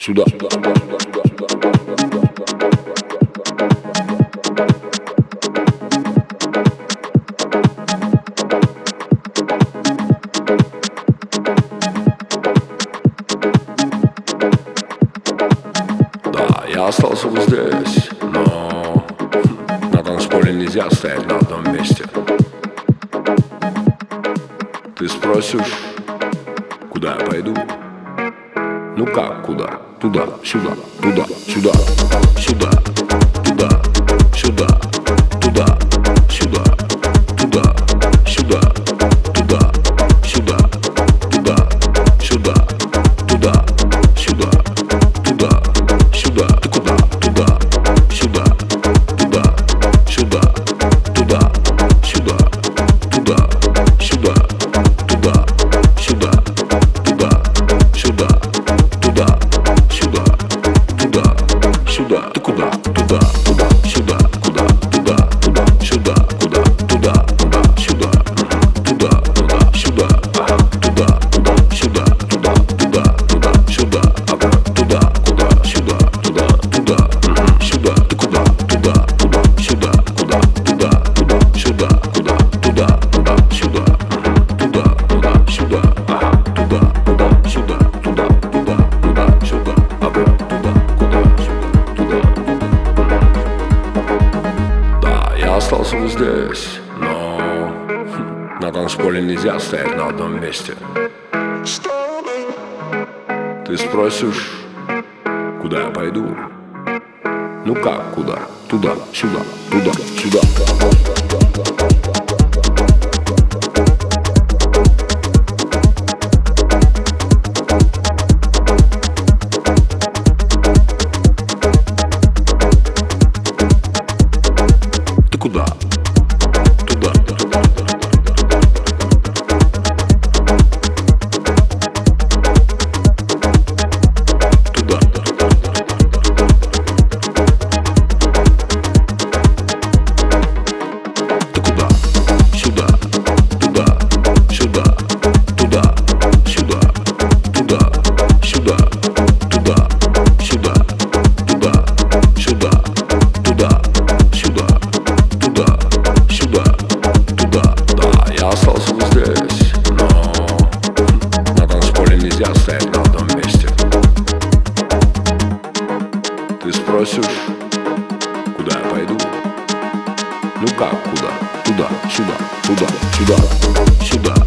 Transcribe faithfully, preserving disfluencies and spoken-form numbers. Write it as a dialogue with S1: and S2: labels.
S1: Сюда. Да, я остался бы здесь, но на танцполе нельзя стоять на одном месте. Ты спросишь, куда я пойду? Ну как куда? Туда, сюда, туда, сюда, сюда, туда, сюда, туда, сюда, туда, сюда, туда, сюда, туда, сюда, туда, сюда, туда, сюда. Ты куда? Туда, сюда, туда, сюда, туда, сюда, туда, сюда, туда, сюда, туда, сюда. Сюда, ты куда? Туда, туда, сюда, куда? Туда, туда, сюда, куда? Туда, туда, сюда, туда, туда, сюда, туда, туда, сюда, туда, туда, туда, сюда, туда, куда? Сюда, туда, туда, сюда, ты куда? Туда, туда, сюда, куда? Туда, туда, сюда, куда? Туда, туда, сюда, туда, туда, сюда, туда, туда, сюда, туда, туда, туда, сюда, туда. Остался бы здесь, но на танцполе нельзя стоять на одном месте. Ты спросишь, куда я пойду? Ну как куда? Туда, сюда, туда, сюда. Куда? Туда. Туда. Ты куда? Сюда. Туда. Сюда. Туда. Сюда. Туда. Сюда. Туда. Сюда. Туда. Сюда. Туда. Сюда. Туда, сюда, туда, да, я остался бы здесь, но на танцполе нельзя стоять на одном месте. Ты спросишь, куда я пойду? Ну как куда? Туда, сюда, туда, сюда, сюда.